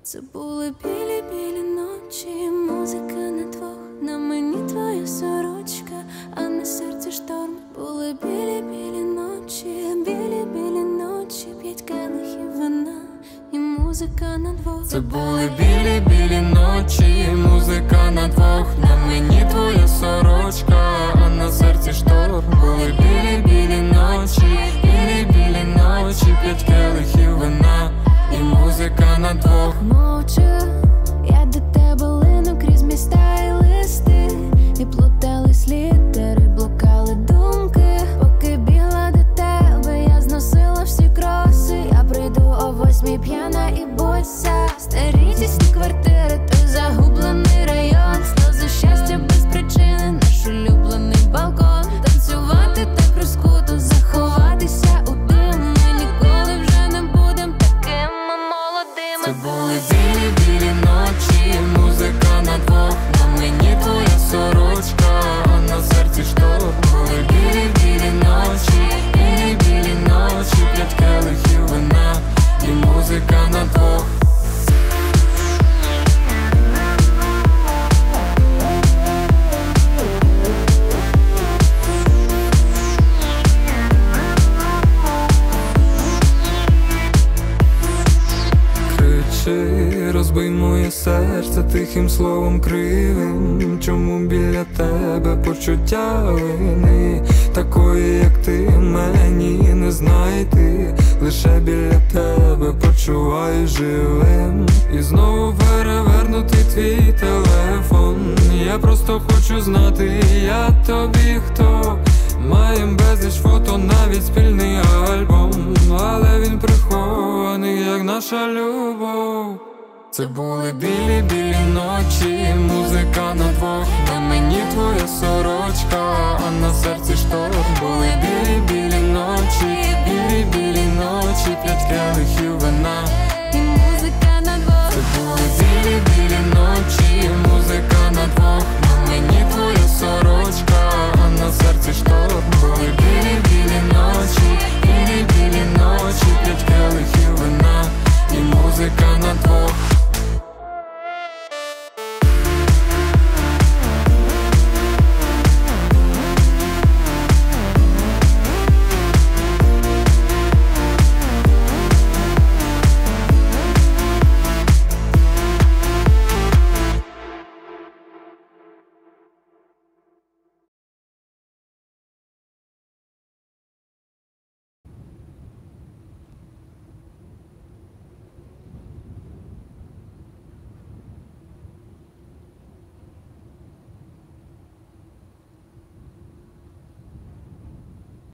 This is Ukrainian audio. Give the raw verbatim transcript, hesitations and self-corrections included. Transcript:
Це були білі-білі ночі, музика на двох, на мені твоя сорочка, а на серці шторм. Були білі-білі ночі, білі-білі ночі, п'ять келихів вина і музика на двох. Це були білі-білі ночі, музика на двох, на мені твоя сорочка, а на серці шторм. Були білі-білі ночі, білі-білі ночі, п'ять келихів вина і музика на двох. Мовчу, я до тебе лину крізь міста і листи, і плутались літери, блукали думки. Поки бігла до тебе, я зносила всі кроси. Я прийду о восьмій п'яна і боса. Старі тісні квартири, той загублений район. Сльози щастя без причини, наш улюблений балкон. Танцювати так розкуто, заховатися у дим. Ми ніколи вже не будем такими молодими. Це були білі-білі ночі, музика на двох, на мені твоя сорочка, а на серці шторм. Були білі-білі ночі, білі-білі ночі, п'ять келихів вина і музика на двох. Розбий моє серце тихим словом кривим. Чому біля тебе почуття вини? Такої, як ти, мені не знайти. Лише біля тебе почуваю живим. І знову перевернутий твій телефон. Я просто хочу знати, я тобі хто. Маєм безліч фото, навіть спільний альбом, але він прихований, як наша любов. Це були білі-білі ночі, музика на двох, на мені твоя сорочка, а на серці шторм. Були білі-білі ночі,